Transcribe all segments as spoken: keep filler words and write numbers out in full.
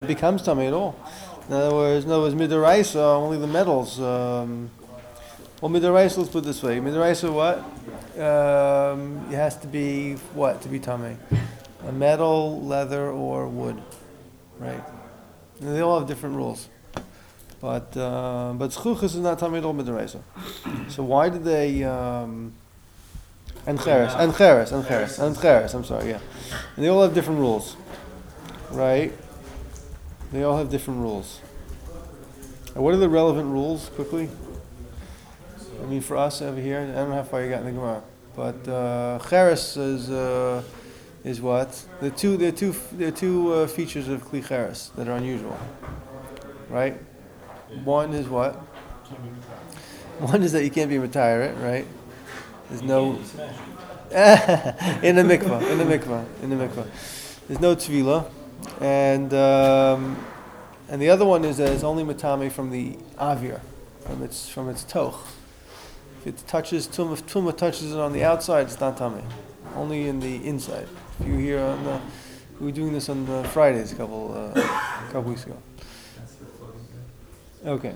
becomes tummy at all. In other words, in other words, midaraisa, only the metals. Um, well, midaraisa, let's put it this way. Midaraisa, what? Um, it has to be what to be tummy? A metal, leather, or wood, right? And they all have different rules. But uh, but zchuchas is not tummy at all midaraisa. So why did they? Um, and cheres, and cheres, and cheres, and cheres. I'm sorry, yeah. And they all have different rules, right? They all have different rules. And what are the relevant rules, quickly? I mean, for us over here, I don't know how far you got in the Gemara, but uh, cheres is uh, is what? The two, there are two, there are two uh, features of kli cheres that are unusual, right? One is what? One is that you can't be retired, right? There's no in the mikvah, in the mikvah, in the mikvah. There's no tefillah, and um, and the other one is that it's only matame from the avir, from its from its toch. If it touches tumah, if tumah touches it on the outside, it's not tummy. Only in the inside. If you hear on the, we were doing this on the Fridays a couple uh, a couple weeks ago. Okay.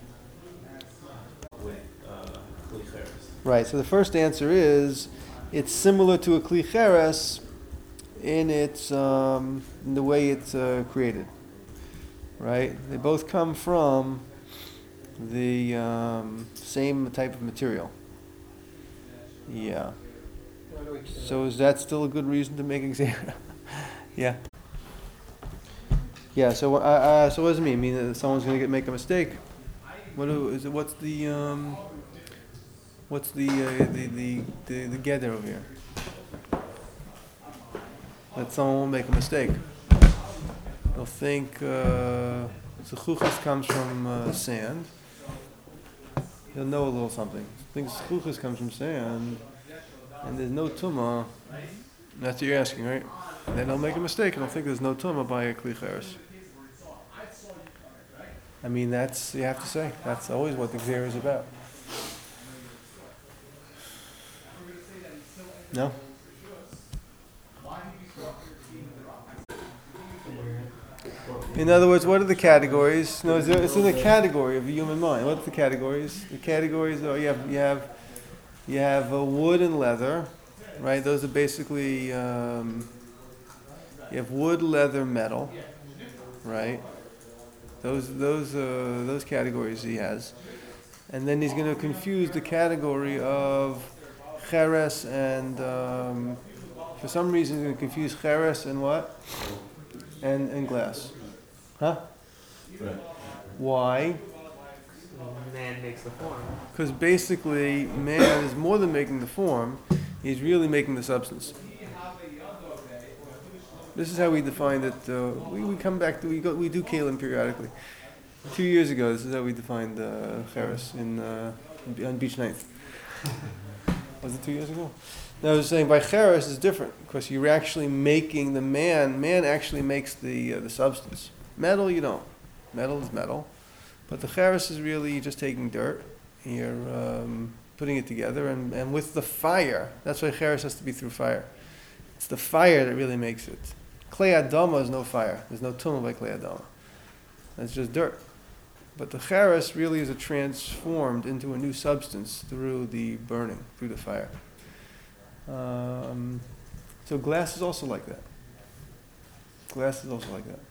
Right. So the first answer is, it's similar to a kli cheres in its um, in the way it's uh, created. Right. They both come from the um, same type of material. Yeah. So is that still a good reason to make exam? Yeah. Yeah. So uh, uh, so what does it mean? I mean that someone's going to get make a mistake. What do, is it? What's the um, what's the uh, the the the, the gather over here? That someone will make a mistake. They'll think uh, zechuchas comes from uh, sand. He'll know a little something. Thinks zechuchas comes from sand, and there's no tumah. That's what you're asking, right? And then they'll make a mistake and they'll think there's no tumah by a kli cheres. I mean, that's, you have to say, that's always what the gzera is about. No? In other words, what are the categories? No, it's in the category of the human mind. What's the categories? The categories are, you have, you have, you have uh, wood and leather, right? Those are basically, um, you have wood, leather, metal, right? Those those uh, those categories he has, and then he's going to confuse the category of cheres and um, for some reason he's going to confuse cheres and what and and glass, huh? Right. Why? Man makes the form. Because basically, man is more than making the form; he's really making the substance. This is how we define it. Uh, we, we come back to, we go, we do Kalim periodically. Two years ago, this is how we defined uh, cheres in uh, on beach night. Was it two years ago? No, I was saying by cheres is different because you're actually making the man. Man actually makes the uh, the substance. Metal, you don't. Metal is metal, but the cheres is really just taking dirt. And you're um, putting it together, and, and with the fire. That's why cheres has to be through fire. It's the fire that really makes it. Klei adama is no fire. There's no tumah by klei adama. It's just dirt. But the cheres really is a transformed into a new substance through the burning, through the fire. Um, so glass is also like that. Glass is also like that.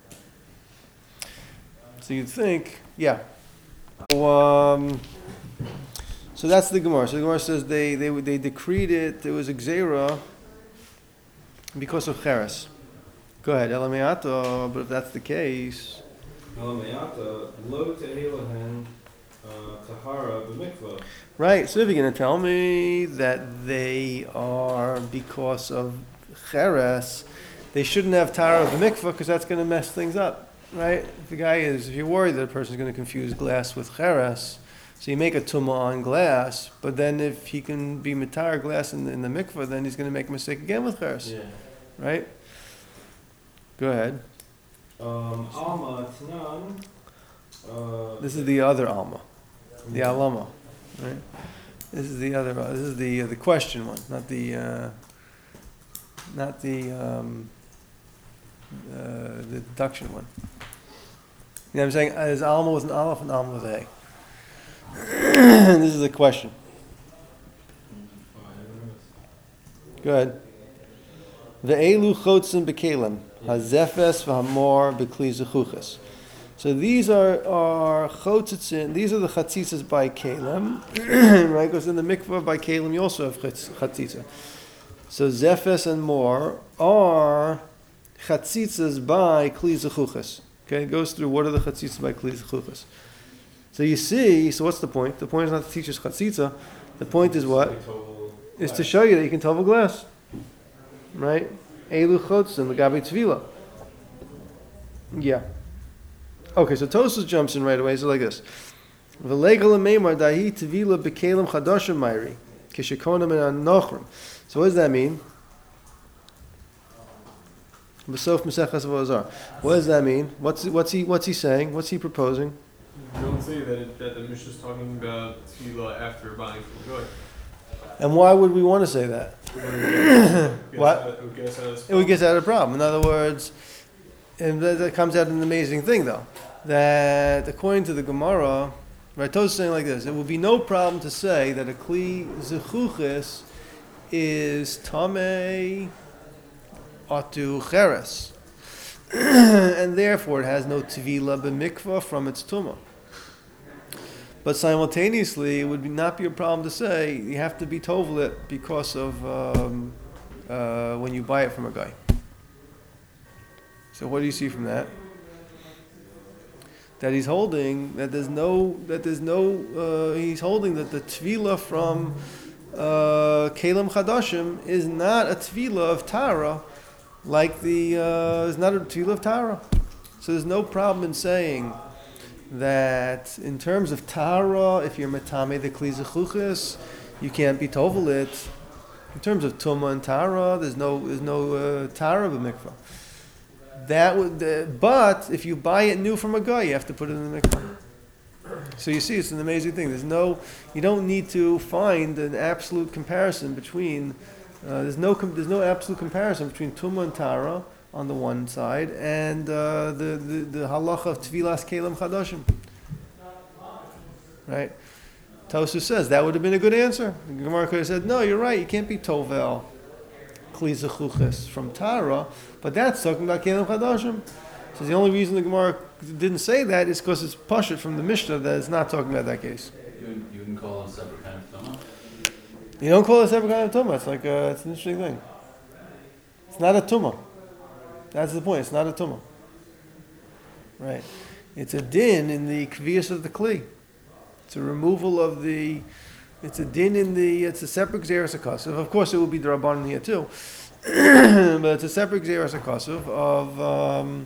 So you'd think, yeah. So, um, so that's the Gemara. So the Gemara says they they they decreed it. It was a gzera because of cheres. Go ahead, Elameata, but if that's the case... Elameata, lo te'elahen tahara b'mikvah. Right, so if you're going to tell me that they are, because of cheres, they shouldn't have tahara of the mikvah because that's going to mess things up, right? If the guy is, if you're worried that a person's going to confuse glass with cheres, so you make a tumah on glass, but then if he can be matar glass in the, in the mikvah, then he's going to make a mistake again with cheres, Yeah. right? Go ahead. Um, Alma Tanan. Uh, This is the other Alma, the Alama, right? This is the other. Uh, this is the uh, the question one, not the uh, not the um, uh, the deduction one. know what I'm saying? Is Alma with an Aleph and Alma with a Hey? This is a question. Go ahead. Ve'elu chotzim bekelim, hazefes v'hamor bekli zechuches. So these are are chotzitzin. These are the chatzitzas by kelim, right? Because in the mikvah by kelim you also have chatzitza. So zefes and more are chatzitzas by kli zechuches. Okay, it goes through what are the chatzitzas by kli zechuches. So you see, so what's the point? The point is not to teach us chatzitza. The point is what? Is to show you that you can tovel glass. Right? Elu chotzim, l'gabi tvila. Yeah. Okay, so Tosfos jumps in right away. So like this. V'legal meimar dahi tvila bekelim chadashim mayri. Kishekonam and anochrim. So what does that mean? B'sof Mesechus V'Ozar. What does that mean? What's what's he what's he saying? What's he proposing? You don't say that it, that the Mishnah is talking about tefillah after buying from good. And why would we want to say that? What? It would get us out of this It would get out of the problem. In other words, and that, that comes out an amazing thing though. That according to the Gemara, right, Tosfos is saying like this: it would be no problem to say that a kli zechuches is tamei atu cheres, and therefore it has no tvila b'mikvah from its tumah. But simultaneously, it would be not be a problem to say you have to be tovelit because of um, uh, when you buy it from a guy. So what do you see from that? That he's holding that there's no that there's no uh, he's holding that the tvila from uh, kelim chadashim is not a tvila of tara, like the uh, is not a tvila of tara. So there's no problem in saying that in terms of tara, if you're metame the kli zechuches, you can't be tovelit. In terms of tuma and tara, there's no there's no uh, tara b'mikvah. That would, uh, but if you buy it new from a guy, you have to put it in the mikvah. So you see, it's an amazing thing. There's no, you don't need to find an absolute comparison between. Uh, there's no com- there's no absolute comparison between tuma and tara on the one side, and uh, the, the, the halacha of tvilas kelim chadashim. Right? Tosfos says that would have been a good answer. The Gemara could have said, no, you're right, you can't be tovel kli zechuches from tara, but that's talking about kelim chadashim. So the only reason the Gemara didn't say that is because it's pashut from the Mishnah that it's not talking about that case. You, you can call it a separate kind of tumah? You don't call it a separate kind of tumah. It's like a, it's an interesting thing. It's not a tumah. That's the point. It's not a tumah. Right. It's a din in the kvias of the kli. It's a removal of the. It's a din in the. It's a separate gzeras hakasuv. Of course, it will be the rabbanon here too, but it's a separate gzeras hakasuv of um,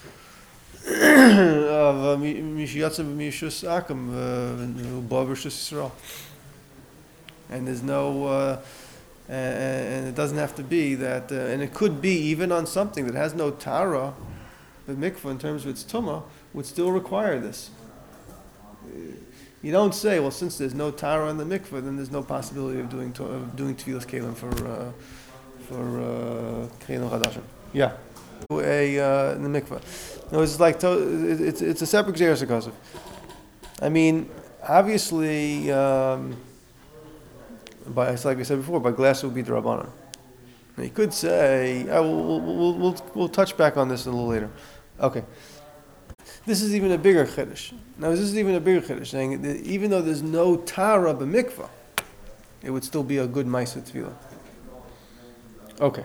of mishiyatzav mishus akum b'avrishus Yisrael. And there's no. Uh, And it doesn't have to be that, uh, and it could be even on something that has no tara, the mikvah in terms of its tumah would still require this. You don't say, well, since there's no tara in the mikvah, then there's no possibility of doing to, of doing tefillas kelim for uh, for kelim uh, chadashim. Yeah, a uh, in the mikvah. No, it's like to, it's it's a separate gzeras hakasuv. I mean, obviously. Um, But it's like I said before, by glass it would be the rabbanon. You could say, oh, we'll, we'll, we'll, we'll touch back on this a little later. Okay. This is even a bigger chiddush. Now, this is even a bigger chiddush, saying that even though there's no tara b'mikvah, it would still be a good ma'aseh tefillah. Okay.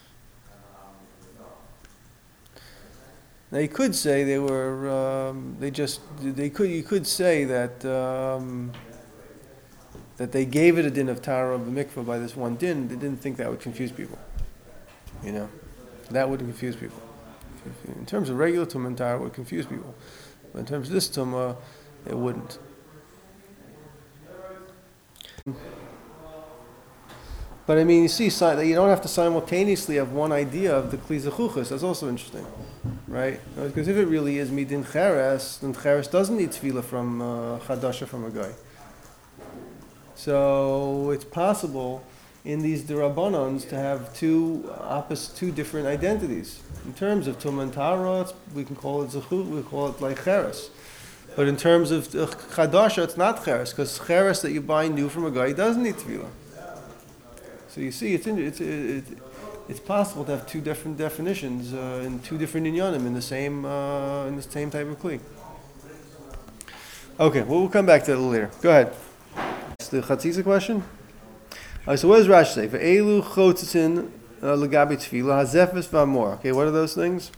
Now, you could say they were, um, they just, they could, you could say that, um, that they gave it a din of tara b'mikvah by this one din. They didn't think that would confuse people. You know, that would confuse people. In terms of regular tumah and tara, it would confuse people. But in terms of this tumah, it wouldn't. But I mean, you see that you don't have to simultaneously have one idea of the kli zechuches. That's also interesting, right? Because if it really is midin cheres, then cheres doesn't need tefillah from uh, chadasha from a guy. So it's possible, in these derabbanons to have two opposite, two different identities. In terms of Tum and Tara, it's- we can call it Zechut, we call it like Cheres. But in terms of uh, Chadasha, it's not Cheres, because Cheres that you buy new from a guy doesn't need Tefillah. So you see, it's in, it's it, it's possible to have two different definitions uh, in two different inyanim in the same uh, in the same type of kli. Okay, well we'll come back to that a little later. Go ahead. It's the Chatzitza question. All right, so what does Rashi say? Ve'elu chotzitzin legabi tefillah hazefes v'amor. Okay, what are those things?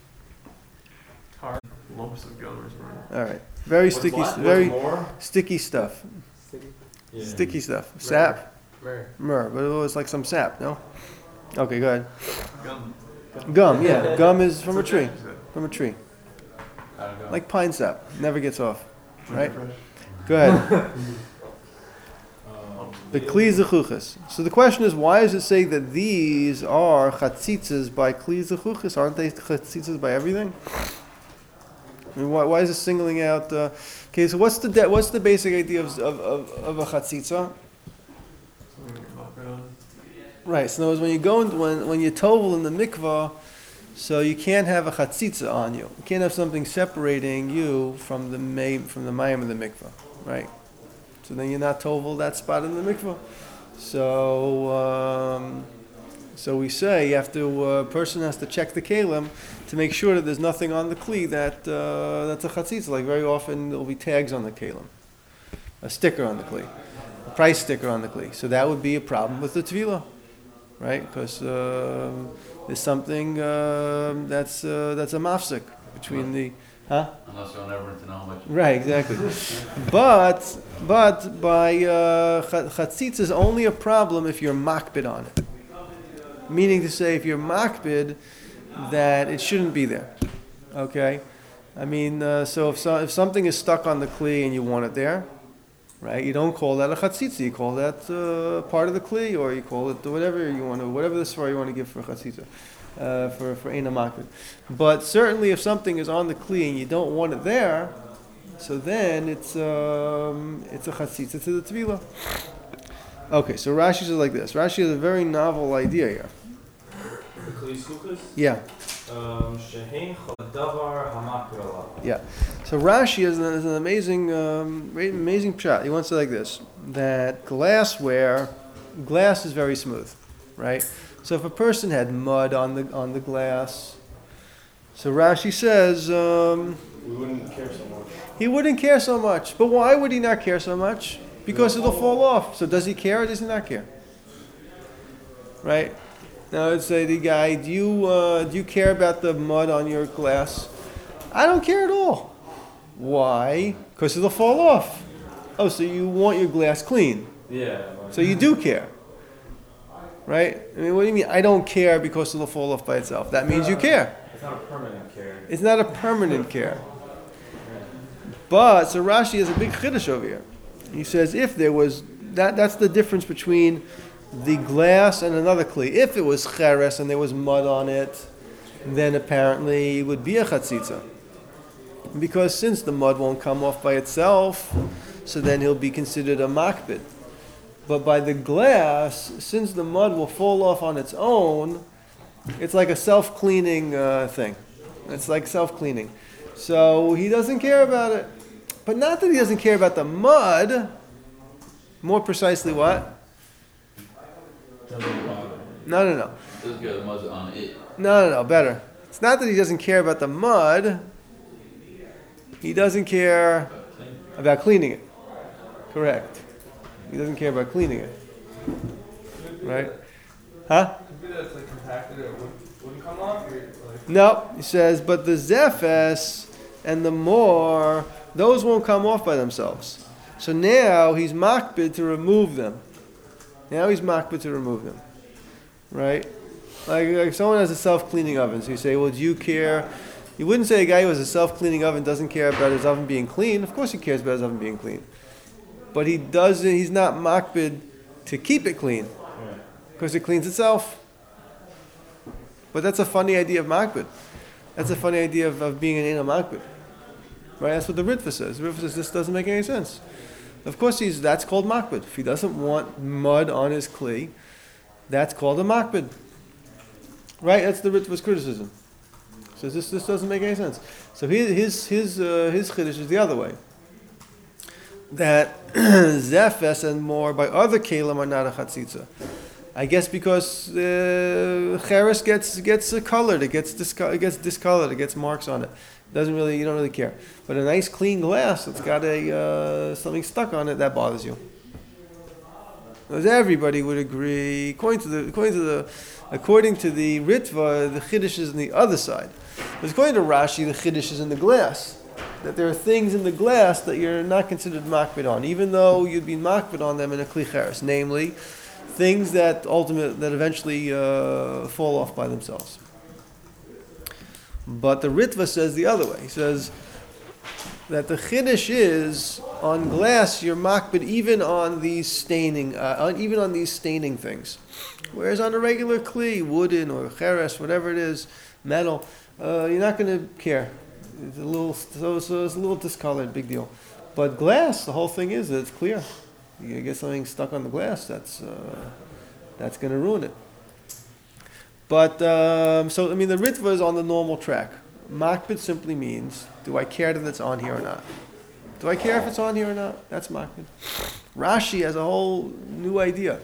Tar, lumps of gum or something. All right, very What's sticky, what? very What's more? sticky stuff. Sticky. Yeah. Sticky stuff. Sap, Rare. myrrh, but it was like some sap. No. Okay, go ahead. Gum. Gum, yeah, gum is from a That's what tree. Jackie said. From a tree, How'd it go? like pine sap, never gets off. Right. Go ahead. Um, The kli zechuchas. So the question is, why does it say that these are chatzitzas by kli zechuchas? Aren't they chatzitzas by everything? I mean, why, why is it singling out? Uh, okay, so what's the de- what's the basic idea of of, of, of a chatzitza? Something you can mop it on. Right. So in other words, when you go in, when when you tovel in the mikvah, so you can't have a chatzitza on you. You can't have something separating you from the may, from the mayim of the mikvah, right? So then you're not tovel that spot in the mikvah. So um, so we say you have to a uh, person has to check the kalim to make sure that there's nothing on the kli that uh, that's a chatzitza. Like very often there'll be tags on the kalim, a sticker on the kli, a price sticker on the kli. So that would be a problem with the tevilah, right? Because um, there's something um, that's uh, that's a mafsik between the, huh? Unless you want everyone to know how much. Right, exactly. but but by uh, ch- chatzitza is only a problem if you're makbid on it. Meaning to say, if you're makbid, that it shouldn't be there. Okay, I mean, uh, so if so, if something is stuck on the kli and you want it there, right? You don't call that a chatzitza. You call that uh, part of the kli, or you call it whatever you want to, whatever the svara you want to give for chatzitza, uh, for for eina makbid. But certainly, if something is on the kli and you don't want it there, so then it's um, it's a chatzitza to the tevilah. Okay, so Rashi says like this. Rashi has a very novel idea here. The kli suchas? Yeah, Um, shehein chadavar hamakbala. yeah. So Rashi has an, has an amazing, um, great- amazing pshat. He wants it like this: that glassware, glass is very smooth, right? So if a person had mud on the on the glass, so Rashi says um, We wouldn't care so much. he wouldn't care so much. But why would he not care so much? Because it'll fall off. So does he care or does he not care? Right? Now let's say the guy, do you uh, do you care about the mud on your glass? I don't care at all. Why? Because it'll fall off. Oh, so you want your glass clean. Yeah. So you do care. Right? I mean, what do you mean, I don't care because it'll fall off by itself? That means you care. It's not a permanent care. It's not a permanent care. But, so Rashi has a big chiddush over here. He says if there was, that that's the difference between the glass and another kli. If it was cheres and there was mud on it, then apparently it would be a chatzitza. Because since the mud won't come off by itself, so then he'll be considered a makbid. But by the glass, since the mud will fall off on its own, it's like a self-cleaning uh, thing. It's like self-cleaning. So he doesn't care about it. But not that he doesn't care about the mud. More precisely what? Doesn't bother. No, no, no. This guy, the mud's on it. No, no, no. Better. It's not that he doesn't care about the mud. He doesn't care about cleaning it. Correct. He doesn't care about cleaning it. Right? Huh? Could be that it's like compacted or it wouldn't, wouldn't come off. Or like, No, he says, but the zephes and the more, those won't come off by themselves. So now he's makbid to remove them. Now he's makbid to remove them. Right? Like, like someone has a self-cleaning oven, so you say, well, do you care? You wouldn't say a guy who has a self-cleaning oven doesn't care about his oven being clean. Of course he cares about his oven being clean. But he doesn't, he's not makbid to keep it clean. Because it cleans itself. But that's a funny idea of makbid. That's a funny idea of, of being an Eina makbid. Right? That's what the Ritva says. The Ritva says this doesn't make any sense. Of course, he's that's called makbid. If he doesn't want mud on his kli, That's called a makbid. Right? That's the Ritva's criticism. So this this doesn't make any sense. So his his his uh, his chiddush is the other way. That zefes and more by other kalim are not a chatzitza. I guess because uh, cheres gets gets uh, colored, it gets disco- it gets discolored, it gets marks on it. Doesn't really, you don't really care. But a nice clean glass that's got a uh, something stuck on it, that bothers you. Because everybody would agree, according to the according to the according to the Ritva, the chiddush is on the other side. But according to Rashi, the chiddush is in the glass. That there are things in the glass that you're not considered makbid on, even though you'd be makbid on them in a kli cheres, namely things that ultimate that eventually uh, fall off by themselves. But the Ritva says the other way. He says that the chiddush is on glass you're makbid even on these staining, uh, on, even on these staining things, whereas on a regular kli, wooden or cheres, whatever it is, metal, uh, you're not going to care. It's a little, so, so it's a little discolored, big deal. But glass, the whole thing is that it's clear. You get something stuck on the glass, that's uh, that's going to ruin it. But um, so I mean, the Ritva is on the normal track. Makbid simply means, do I care that it's on here or not? Do I care if it's on here or not? That's makbid. Rashi has a whole new idea.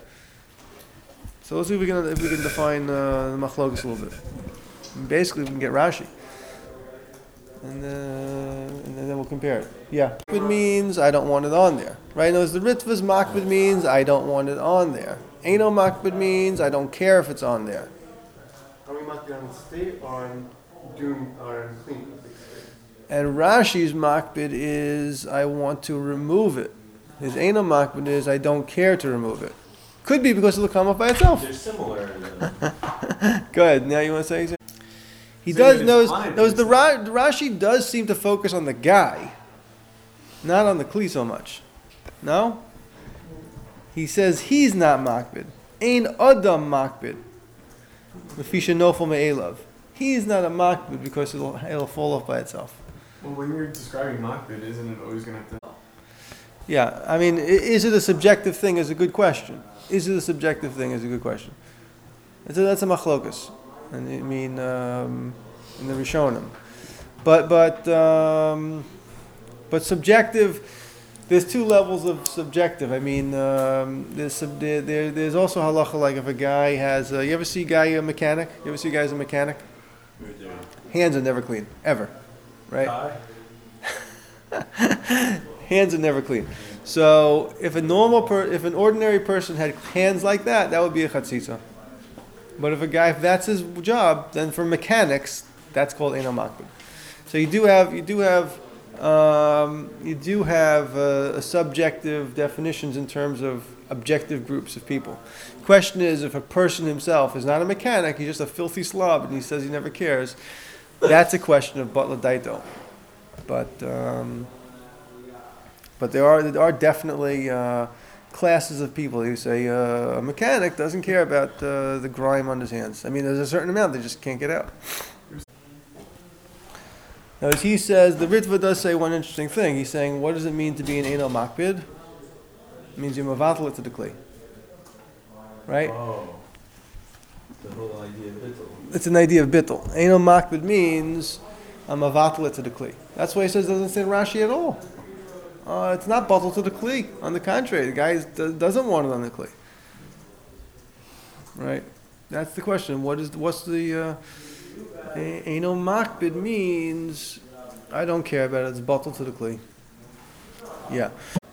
So let's see if we can if we can define uh, the machlokas a little bit. Basically, we can get Rashi. And, uh, and then we'll compare it. Yeah. Makbid means I don't want it on there. Right? Now, the Ritva's makbid means I don't want it on there. Eino makbid means I don't care if it's on there. Are we makbid on state or on doom or on clean? And Rashi's makbid is I want to remove it. His Eino makbid is I don't care to remove it. Could be because it'll come up by itself. They're similar. Go ahead. Now you want to say something? He So does it's knows fine, knows it's the Ra- Rashi does seem to focus on the guy, not on the kli so much. No? He says he's not makbid. Ein adam makbid. Lefisha nofel me'elav. He's not a makbid because it'll it'll fall off by itself. Well, when you're describing makbid, isn't it always going to have to... Yeah, I mean, i- is it a subjective thing? Is a good question. Is it a subjective thing? Is a good question. It's a, that's a machlokas. And I mean, um, in the Rishonim, but but um, but subjective. There's two levels of subjective. I mean, um, there's sub, there, there there's also halacha like if a guy has. Uh, you ever see a guy a mechanic? You ever see a guy as a mechanic? Hands are never clean ever, right? Hands are never clean. So if a normal per, if an ordinary person had hands like that, that would be a chatzitza. But if a guy, if that's his job, then for mechanics, that's called eino makbid. So you do have, you do have, um, you do have uh, subjective definitions in terms of objective groups of people. Question is, if a person himself is not a mechanic, he's just a filthy slob, and he says he never cares, that's a question of batla daito. But um, but there are there are definitely. Uh, classes of people who say uh, a mechanic doesn't care about uh, the grime on his hands. I mean, there's a certain amount they just can't get out. Now, as he says, the Ritva does say one interesting thing. He's saying, what does it mean to be an Eino makbid? It means you're mavatal to the kli. Right? Oh. The whole idea of bittul. It's an idea of bittul. Eino makbid means I'm mavatal to the kli. That's why he says it doesn't say Rashi at all. Uh, it's not bottled to the kli. On the contrary, the guy is, doesn't want it on the kli. Right? That's the question. What is what's the uh, eino makbid means? I don't care about it. It's bottled to the kli. Yeah.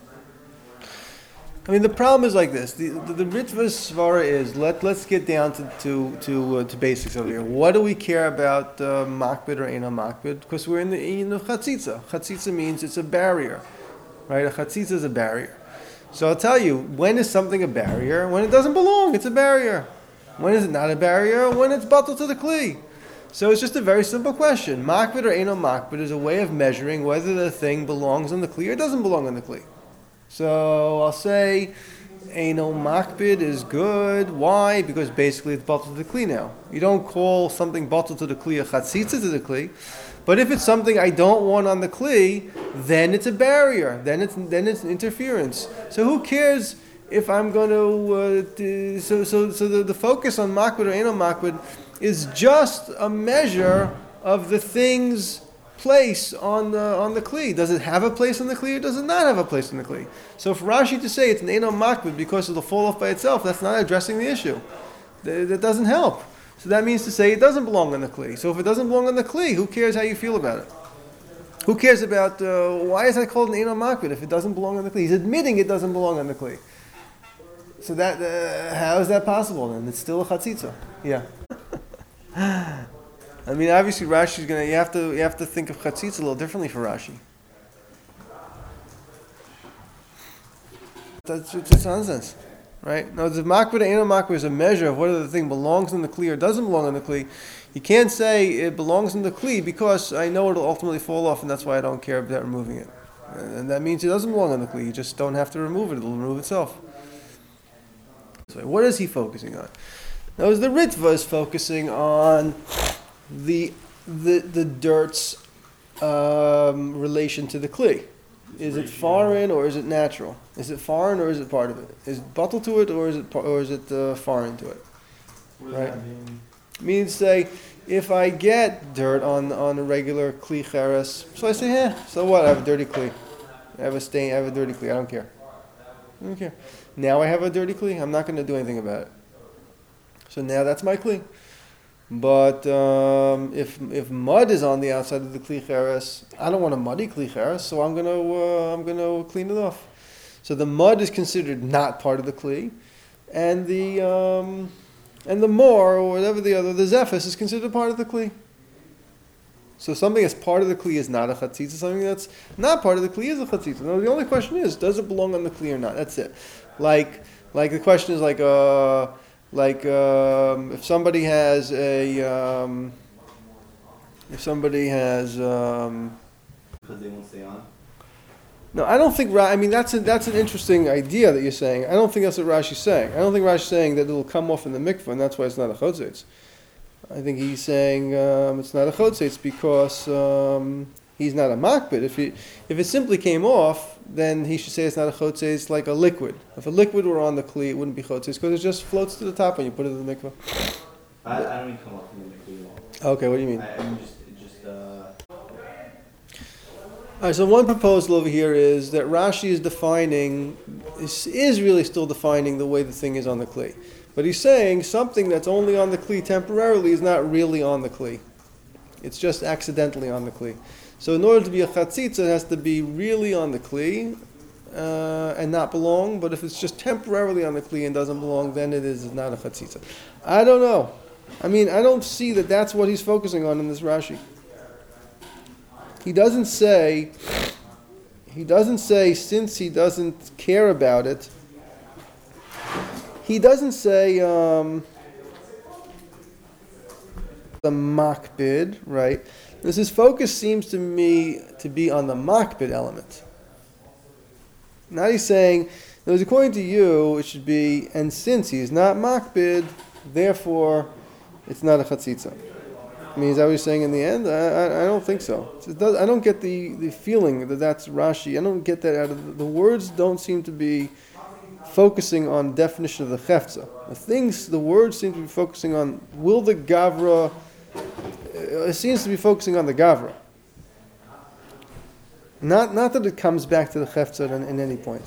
I mean, the problem is like this. The the, the Ritva's svara is let let's get down to to to, uh, to basics over here. What do we care about uh, makbid or eino makbid? Because we're in the in of chatzitza. Chatzitza means it's a barrier. Right, a chatzitza is a barrier. So I'll tell you, when is something a barrier? When it doesn't belong, it's a barrier. When is it not a barrier? When it's bottled to the kli. So it's just a very simple question. Makbid or eino makbid is a way of measuring whether the thing belongs on the kli or doesn't belong on the kli. So I'll say eino makbid is good. Why? Because basically it's bottled to the kli now. You don't call something bottled to the kli a chatzitza to the kli. But if it's something I don't want on the kli, then it's a barrier. Then it's then it's an interference. So who cares if I'm going to, uh, d- so so so the, the focus on makbid or eno makbid is just a measure of the thing's place on the on the kli. Does it have a place on the kli or does it not have a place on the kli? So for Rashi to say it's an eno makbid because it'll fall off by itself, that's not addressing the issue. That, that doesn't help. So that means to say it doesn't belong on the kli. So if it doesn't belong on the kli, who cares how you feel about it? Who cares about, uh, why is that called an eno makbid if it doesn't belong on the kli? He's admitting it doesn't belong on the kli. So that, uh, how is that possible then? It's still a chatzitza. Yeah. I mean, obviously Rashi's gonna, you have to, you have to think of chatzitza a little differently for Rashi. That's just nonsense. Right? Now, the makbid and eno makbid is a measure of whether the thing belongs in the kli or doesn't belong in the kli. You can't say it belongs in the kli because I know it'll ultimately fall off, and that's why I don't care about removing it. And that means it doesn't belong in the kli. You just don't have to remove it; it'll remove itself. So, what is he focusing on? Now, the Ritva is focusing on the the the dirt's um, relation to the kli. Is it foreign or is it natural? Is it foreign or is it part of it? Is it bottled to it or is it or is it uh, foreign to it? What does Right. that mean? Means say, if I get dirt on on a regular kli cheres, so I say, eh, so what? I have a dirty kli. I have a stain. I have a dirty kli. I don't care. I don't care. Now I have a dirty kli. I'm not going to do anything about it. So now that's my kli. But um, if if mud is on the outside of the kli cheres, I don't want a muddy kli cheres, so I'm gonna uh, I'm gonna clean it off. So the mud is considered not part of the kli, and the um, and the more or whatever the other the zephys is considered part of the kli. So something that's part of the kli is not a chatzitza. Something that's not part of the kli is a chatzitza. Now the only question is, does it belong on the kli or not? That's it. Like like the question is like uh. Like um, if somebody has a, um, if somebody has, um, Because they won't stay on? no, I don't think. Ra- I mean, that's a, that's an interesting idea that you're saying. I don't think that's what Rashi's saying. I don't think Rashi's saying that it'll come off in the mikveh, and that's why it's not a chotzetz. I think he's saying um, it's not a chotzetz because um, he's not a makbid. If he, if it simply came off, then he should say it's not a chotzetz like a liquid. If a liquid were on the kli, it wouldn't be chotzetz because it just floats to the top when you put it in the mikveh. I, I don't even come up from the clean wall. Okay, what do you mean? I, I'm just, it just, uh, All right, so one proposal over here is that Rashi is defining, is, is really still defining the way the thing is on the kli. But he's saying something that's only on the kli temporarily is not really on the kli. It's just accidentally on the kli. So in order to be a chatzitza, it has to be really on the kli uh, and not belong. But if it's just temporarily on the kli and doesn't belong, then it is not a chatzitza. I don't know. I mean, I don't see that that's what he's focusing on in this Rashi. He doesn't say, he doesn't say since he doesn't care about it, he doesn't say um, the makbid, right? Because his focus seems to me to be on the makbid element. Now he's saying, that according to you, it should be, and since he's not makbid, therefore it's not a chatzitza. I mean, is that what he's saying in the end? I, I, I don't think so. It does, I don't get the, the feeling that that's Rashi. I don't get that out of the, the words. Don't seem to be focusing on definition of the chefza. The things, the words seem to be focusing on will the gavra. It seems to be focusing on the gavra. Not not that it comes back to the chefza in, in any point.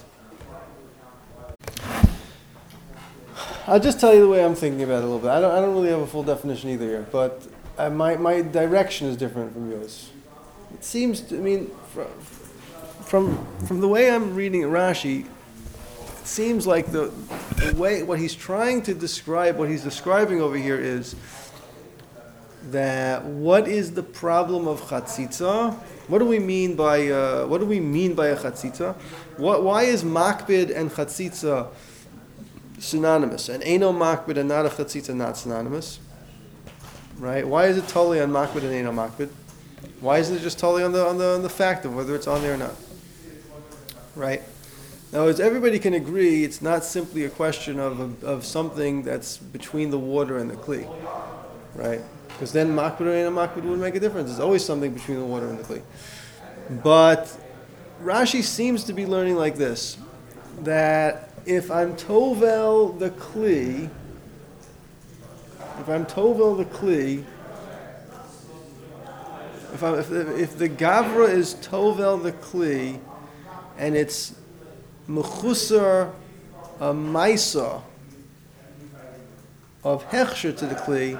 I'll just tell you the way I'm thinking about it a little bit. I don't I don't really have a full definition either here, but uh, my my direction is different from yours. It seems to, I mean, from from, from the way I'm reading Rashi, it seems like the, the way, what he's trying to describe, what he's describing over here is that what is the problem of chatzitza? What do we mean by, uh, what do we mean by a chatzitza? What, why is makbid and chatzitza synonymous? And eno makbid and not a chatzitza not synonymous? Right? Why is it totally on makbid and eno makbid? Why isn't it just totally on the, on the, on the fact of whether it's on there or not? Right? Now, as everybody can agree, it's not simply a question of of something that's between the water and the kli, right? Because then makbid or eno makbid wouldn't make a difference. There's always something between the water and the kli. But Rashi seems to be learning like this, that if I'm tovel the kli, if I'm tovel the kli, if, I, if, the, if the gavra is tovel the kli, and it's mechusar a maisa of hechsher to the kli,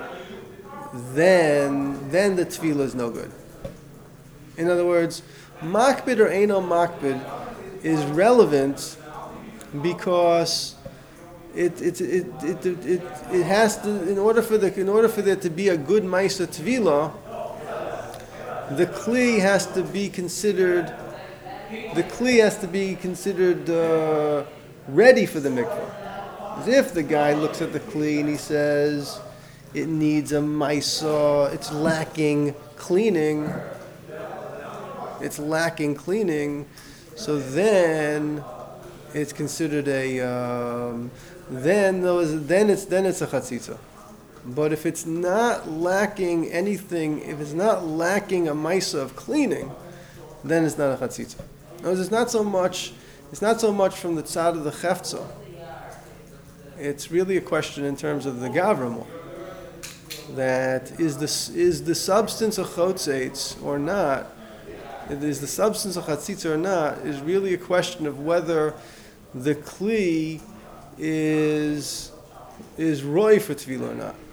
then then the tefillah is no good. In other words, makbid or eino makbid is relevant because it it it it it, it, it has to, in order for the in order for there to be a good maisa tefillah, the kli has to be considered the kli has to be considered uh, ready for the mikvah. As if the guy looks at the kli and he says it needs a maisa, it's lacking cleaning. It's lacking cleaning, so then it's considered a um, then those then it's then it's a chatzitza. But if it's not lacking anything, if it's not lacking a maisa of cleaning, then it's not a chatzitza. In other words, it's not so much it's not so much from the tzad of the chefza. It's really a question in terms of the gavra. That is the is the substance of chotzeitz or not. Is the substance of chatzitza or not is really a question of whether the kli is is roy for tefillah or not.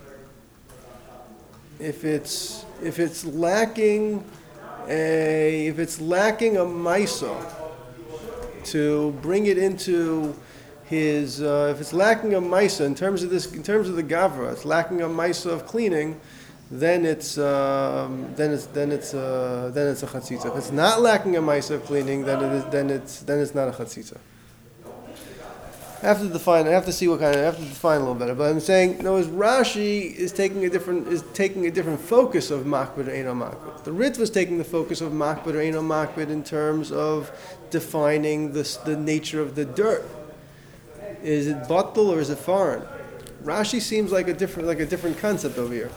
If it's if it's lacking a if it's lacking a maisa to bring it into his uh, if it's lacking a maisa in terms of this in terms of the gavra, it's lacking a maisa of cleaning. Then it's um, then it's then it's uh, then it's a chatzitza. If it's not lacking a maisa of cleaning, then it is then it's then it's not a chatzitza. I have to define. I have to see what kind of. I have to define a little better. But I'm saying, no, as Rashi is taking a different is taking a different focus of makbid or eino makbid. The Ritva is taking the focus of makbid or eino makbid in terms of defining the the nature of the dirt. Is it batal or is it foreign? Rashi seems like a different like a different concept over here.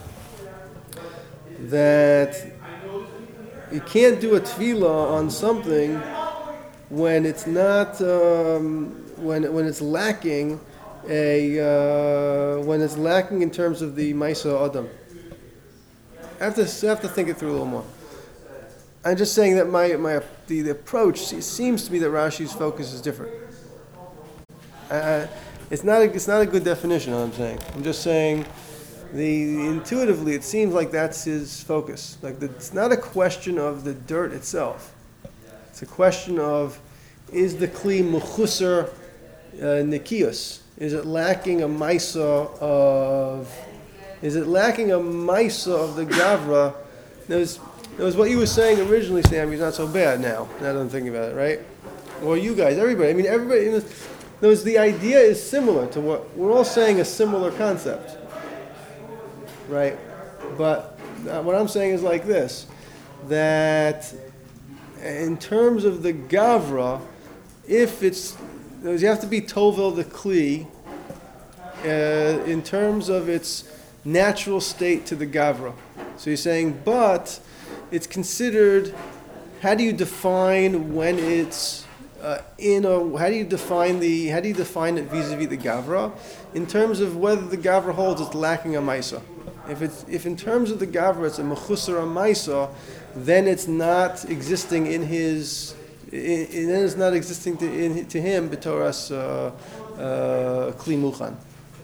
That you can't do a tefillah on something when it's not um, when when it's lacking a uh, when it's lacking in terms of the Maisa Adam. I have to I have to think it through a little more. I'm just saying that my my the, the approach it seems to me that Rashi's focus is different. Uh, it's not a, it's not a good definition. What I'm saying. I'm just saying. The, intuitively, it seems like that's his focus. Like the, it's not a question of the dirt itself. It's a question of, is the kli mechusar uh, nikios? Is it lacking a maisa of? Is it lacking a maisa of the gavra? There's, there was what you were saying originally, Sam. He's not so bad now. Now that I'm thinking about it, right? Well, you guys, everybody. I mean, everybody. You know, those the idea is similar to what we're all saying. A similar concept. Right, but uh, what I'm saying is like this, that in terms of the gavra, if it's, you have to be tovel the kli, uh, in terms of its natural state to the gavra. So you're saying, but it's considered, how do you define when it's uh, in a, how do you define the, how do you define it vis-a-vis the gavra? In terms of whether the gavra holds it's lacking a maisa. If it's if in terms of the gavra it's a mechusar a maisa, then it's not existing in his. It, it, then it's not existing to in, to him b'toras uh, uh, kli muchan.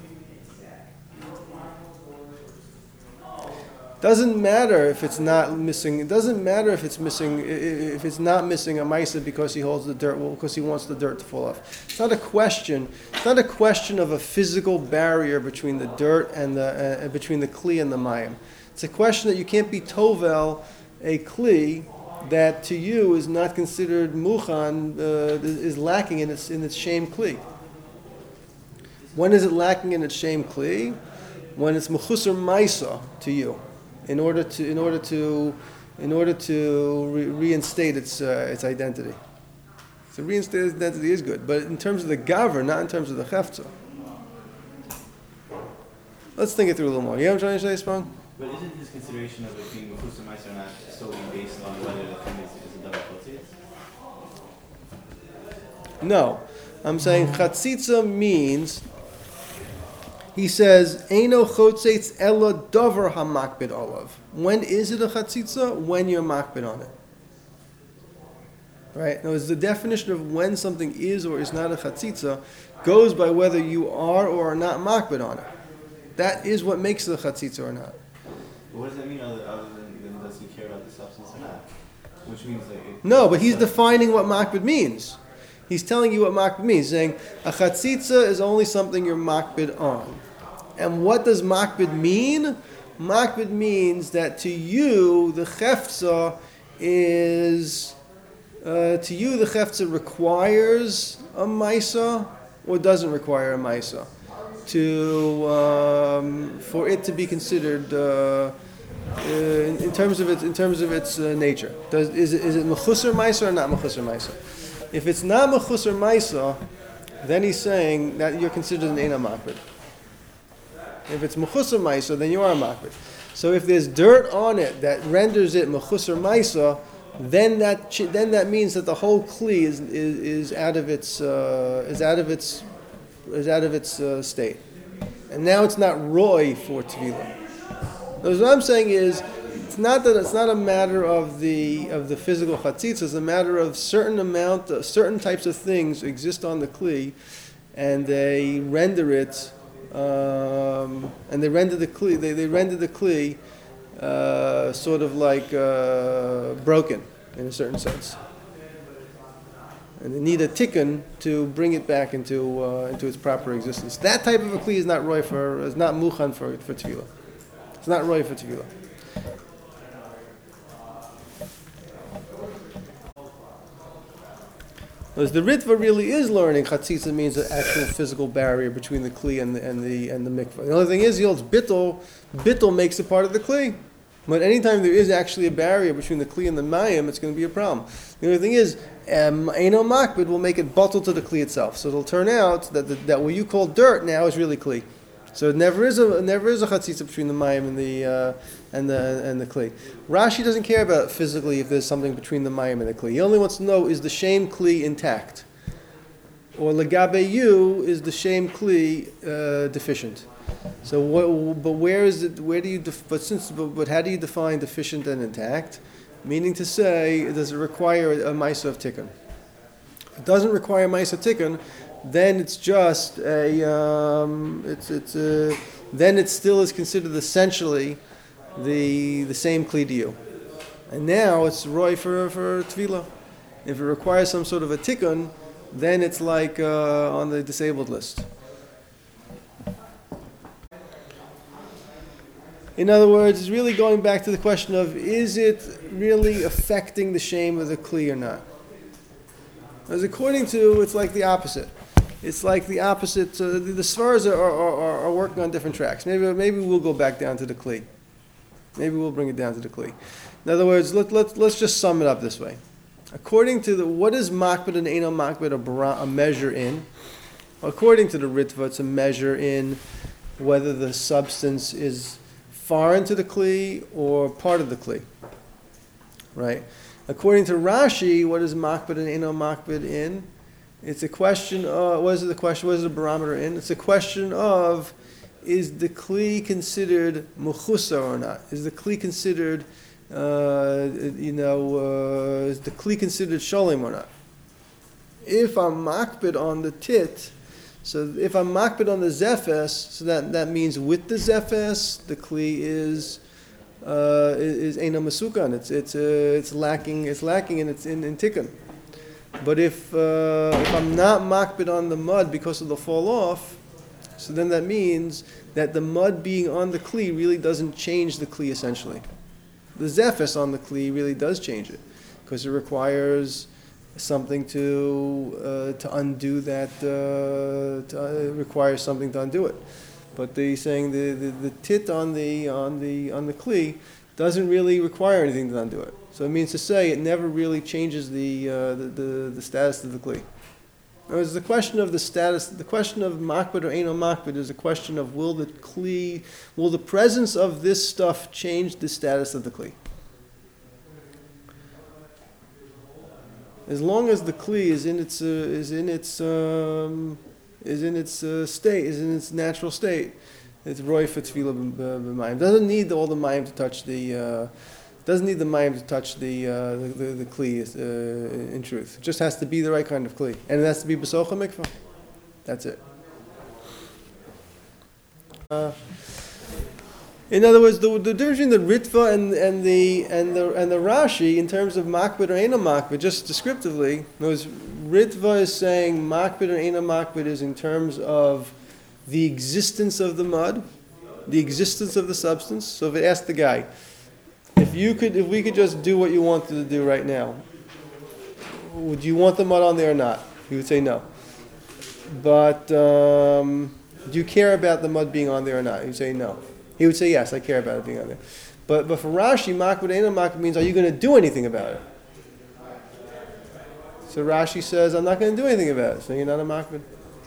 Doesn't matter if it's not missing. It doesn't matter if it's missing. If it's not missing a maisa because he holds the dirt. Well, because he wants the dirt to fall off. It's not a question. It's not a question of a physical barrier between the dirt and the uh, between the kli and the mayim. It's a question that you can't be tovel a kli that to you is not considered muchan uh, is lacking in its in its shame kli. When is it lacking in its shame kli? When it's mechusar maisa to you. In order to, in order to, in order to re- reinstate its uh, its identity. So reinstate its identity is good, but in terms of the gavra, not in terms of the chefza. Let's think it through a little more. You know what I'm trying to say, Sprung? But isn't his consideration of it being mechusar maisa or not solely based on whether the thing is, is a double chotzeitz? No, I'm saying chatzitza means, he says, Eino chotzetz ela davar hamakbid olav. When is it a chatzitza? When you're makbid on it. Right? Now, the definition of when something is or is not a chatzitza goes by whether you are or are not makbid on it. That is what makes it a chatzitza or not. What does that mean other, other than, than does he care about the substance or not? Which means like it, No, but he's defining what makbid means. He's telling you what makbid means, saying a chatzitza is only something you're makbid on. And what does makbid mean? Makbid means that to you the chefza is uh, to you the chefza requires a maisa or doesn't require a maisa. To um, for it to be considered uh, uh, in, in terms of its in terms of its uh, nature, does is it is it mechusar maisa or not mechusar maisa? If it's not mechusar maisa, then he's saying that you're considered an eina makbid. If it's mechusar maisa, then you are a makbid. So if there's dirt on it that renders it mechusar maisa, then that then that means that the whole kli is is, is out of its uh, is out of its is out of its uh, state, and now it's not roy for tevilah. So what I'm saying is, it's not that it's not a matter of the of the physical chatzitz. It's a matter of certain amount, uh, certain types of things exist on the kli, and they render it, um, and they render the kli. They they render the kli uh, sort of like uh, broken in a certain sense. And they need a tikkun to bring it back into uh, into its proper existence. That type of a kli is not roy for is not muchan for for tevilah. It's not roy for tevilah. Because the Ritva really is learning chatzitza means an actual physical barrier between the kli and the and the and the mikvah. The only thing is, you know, it's bittul. Bittul makes it part of the kli. But anytime there is actually a barrier between the kli and the mayim, it's going to be a problem. The only thing is, eino makbid will make it bottle to the kli itself. So it'll turn out that the, that what you call dirt now is really kli. So it never is a never is a chatzitza between the mayim and the uh, and the and the kli. Rashi doesn't care about physically if there's something between the mayim and the kli. He only wants to know, is the shame kli intact, or legabe you is the shame kli uh, deficient. So, what, but where is it? Where do you? Def, but since, but, but how do you define deficient and intact? Meaning to say, does it require a, a ma'isa of tikkun? If it doesn't require a ma'isa of tikkun, then it's just a. Um, it's it's a, then it still is considered essentially the the same kli to you, and now it's roy for for tevilah. If it requires some sort of a tikkun, then it's like uh, on the disabled list. In other words, it's really going back to the question of, is it really affecting the shame of the kli or not? As according to, it's like the opposite. It's like the opposite. Uh, the, the svaras are, are, are, are working on different tracks. Maybe maybe we'll go back down to the kli. Maybe we'll bring it down to the kli. In other words, let, let, let's just sum it up this way. According to the, what is makbid and eino makbid a, bara, a measure in? According to the Ritva, it's a measure in whether the substance is foreign to the kli or part of the kli, right? According to Rashi, what is makbid and eino makbid in? It's a question of, what is the question, what is the barometer in? It's a question of, is the kli considered mechusar or not? Is the kli considered, uh, you know, uh, is the kli considered sholem or not? If I'm makbid on the tit, so if I'm makbid on the zephes, so that, that means with the zephes, the kli is uh, is eino masukan. It's it's uh, it's lacking it's lacking in its in, in tikkun. But if uh, if I'm not makbid on the mud because of the fall off, so then that means that the mud being on the kli really doesn't change the kli essentially. The zephes on the kli really does change it because it requires something to uh, to undo that. Uh, to, uh, requires something to undo it. But the saying the, the, the tit on the on the on the kli doesn't really require anything to undo it. So it means to say it never really changes the uh, the, the, the status of the kli. Whereas the question of the status, the question of makbid or eino makbid is a question of will the kli, will the presence of this stuff change the status of the kli? As long as the kli is in its uh, is in its um, is in its uh, state, is in its natural state, it's roy for tefillah b'mayim. Doesn't need all the mayim to touch the. Uh, doesn't need the mayim to touch the uh, the, the, the kli. Uh, in truth, it just has to be the right kind of kli, and it has to be b'socha mikvah. That's it. Uh, in other words, the, the difference between the Ritva and, and the and the and the Rashi in terms of makbid or ena makbid, just descriptively, in other words, Ritva is saying makbid or ena makbid is in terms of the existence of the mud, the existence of the substance. So if it asked the guy, if you could, if we could just do what you wanted to do right now, would you want the mud on there or not? He would say no. But um, do you care about the mud being on there or not? He would say no. He would say yes, I care about it being on there. But but for Rashi, makbid ena makbid means, are you going to do anything about it? So Rashi says, I'm not going to do anything about it. So you're not a makbid.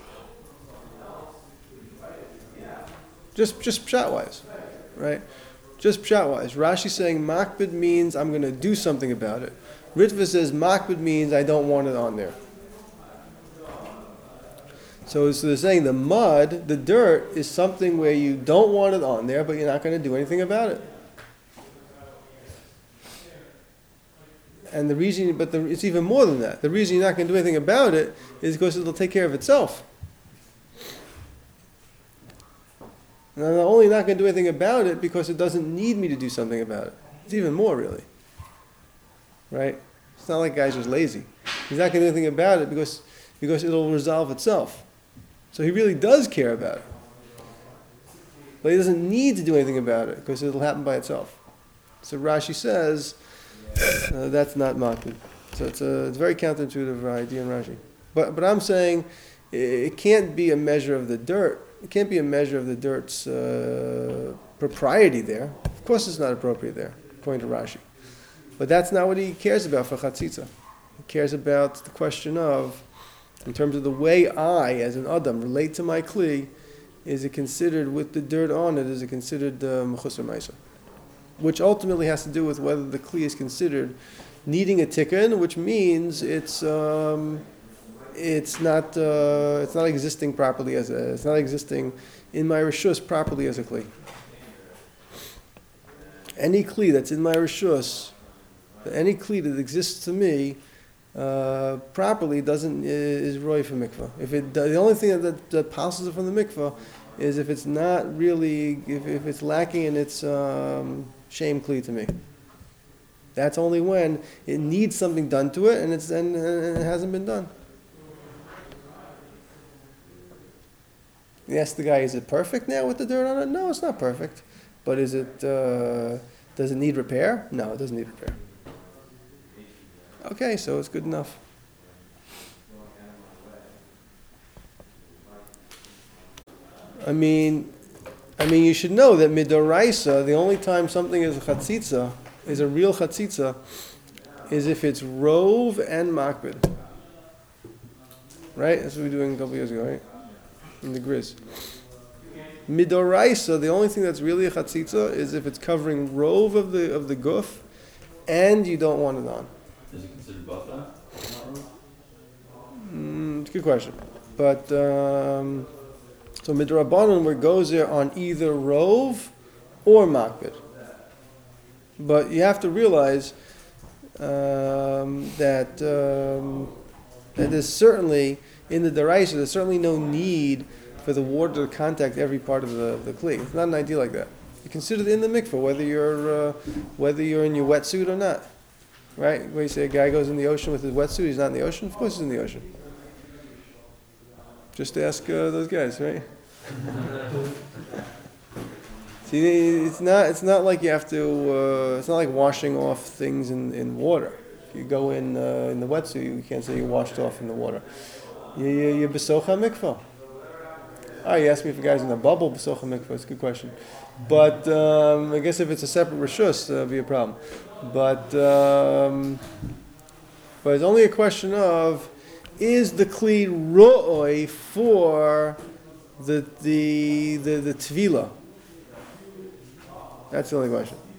Just just pshat wise, right? Just pshat wise. Rashi saying makbid means I'm going to do something about it. Ritva says makbid means I don't want it on there. So, so they're saying the mud, the dirt, is something where you don't want it on there, but you're not going to do anything about it. And the reason, but the, it's even more than that. The reason you're not going to do anything about it is because it'll take care of itself. Now, not only not going to do anything about it because it doesn't need me to do something about it. It's even more, really. Right? It's not like guys are lazy. He's not going to do anything about it because, because it'll resolve itself. So he really does care about it. But he doesn't need to do anything about it because it'll happen by itself. So Rashi says uh, that's not makbid. So it's a it's a very counterintuitive idea in Rashi. But but I'm saying it can't be a measure of the dirt. It can't be a measure of the dirt's uh, propriety there. Of course it's not appropriate there, according to Rashi. But that's not what he cares about for chatzitza. He cares about the question of, in terms of the way I, as an Adam, relate to my kli, is it considered, with the dirt on it, is it considered mechusar ma'isa? Which ultimately has to do with whether the kli is considered needing a tikkun, which means it's um, it's not uh, it's not existing properly as a it's not existing in my rishus properly as a kli. Any kli that's in my rishus, any kli that exists to me. Uh, properly doesn't is roy for mikvah. If it the only thing that that passes it from the mikvah is if it's not really if, if it's lacking in its um, shame kli to me. That's only when it needs something done to it and it's and, and it hasn't been done. You ask the guy, is it perfect now with the dirt on it? No, it's not perfect. But is it uh, does it need repair? No, it doesn't need repair. Okay, so it's good enough. I mean, I mean, you should know that midoraisa, the only time something is a chatzitza, is a real chatzitza, is if it's rove and makbid. Right? That's what we were doing a couple years ago, right? In the Grizz. Midoraisa, the only thing that's really a chatzitza is if it's covering rove of the of the guf, and you don't want it on. Is it considered buffa? Mm, it's a good question. But, um, so midrabanan, where it goes there on either rove or makbid. But you have to realize um, that, um, that there's certainly, in the deraisa, there's certainly no need for the water to contact every part of the, the kli. It's not an idea like that. You consider it in the mikveh, whether you're, uh, whether you're in your wetsuit or not. Right? Where you say a guy goes in the ocean with his wetsuit, he's not in the ocean? Of course he's in the ocean. Just ask uh, those guys, right? See, it's not it's not like you have to, uh, it's not like washing off things in, in water. If you go in uh, in the wetsuit, you can't say you washed off in the water. You, you, you're besocha mikvah. Oh, you asked me if a guy's in a bubble, besocha mikvah. It's a good question. But um, I guess if it's a separate rishus, that'll be a problem. But um, but it's only a question of, is the kli ro'oi for the the the, the tvila? That's the only question.